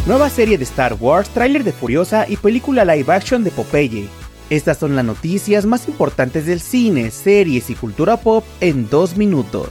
Nueva serie de Star Wars, tráiler de Furiosa y película live action de Popeye. Estas son las noticias más importantes del cine, series y cultura pop en 2 minutos.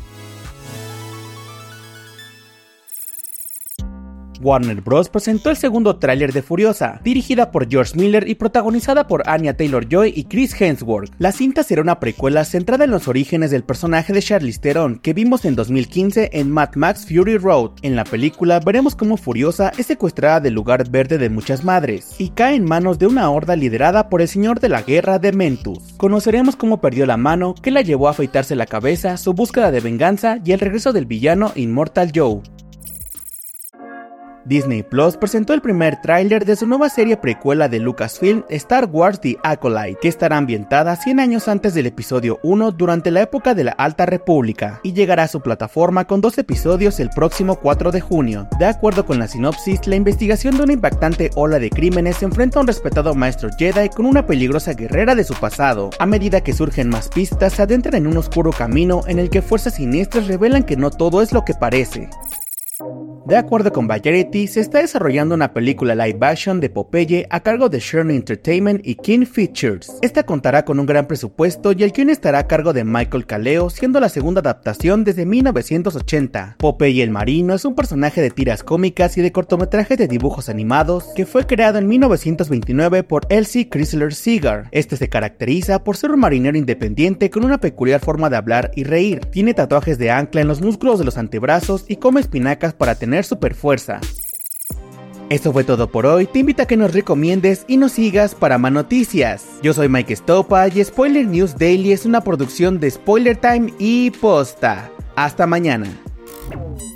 Warner Bros. Presentó el segundo tráiler de Furiosa, dirigida por George Miller y protagonizada por Anya Taylor-Joy y Chris Hemsworth. La cinta será una precuela centrada en los orígenes del personaje de Charlize Theron que vimos en 2015 en Mad Max Fury Road. En la película veremos cómo Furiosa es secuestrada del lugar verde de muchas madres y cae en manos de una horda liderada por el señor de la guerra Dementus. Conoceremos cómo perdió la mano, qué la llevó a afeitarse la cabeza, su búsqueda de venganza y el regreso del villano Immortal Joe. Disney Plus presentó el primer tráiler de su nueva serie precuela de Lucasfilm, Star Wars The Acolyte, que estará ambientada 100 años antes del episodio 1 durante la época de la Alta República, y llegará a su plataforma con 2 episodios el próximo 4 de junio. De acuerdo con la sinopsis, la investigación de una impactante ola de crímenes se enfrenta a un respetado maestro Jedi con una peligrosa guerrera de su pasado. A medida que surgen más pistas, se adentran en un oscuro camino en el que fuerzas siniestras revelan que no todo es lo que parece. De acuerdo con Variety, se está desarrollando una película live action de Popeye a cargo de Sherman Entertainment y King Features. Esta contará con un gran presupuesto y el guion estará a cargo de Michael Kaleo, siendo la segunda adaptación desde 1980. Popeye el Marino es un personaje de tiras cómicas y de cortometrajes de dibujos animados que fue creado en 1929 por Elsie Chrysler Segar. Este se caracteriza por ser un marinero independiente con una peculiar forma de hablar y reír. Tiene tatuajes de ancla en los músculos de los antebrazos y come espinacas para tener super fuerza. Eso fue todo por hoy, te invito a que nos recomiendes y nos sigas para más noticias. Yo soy Mike Estopa y Spoiler News Daily es una producción de Spoiler Time y Posta. Hasta mañana.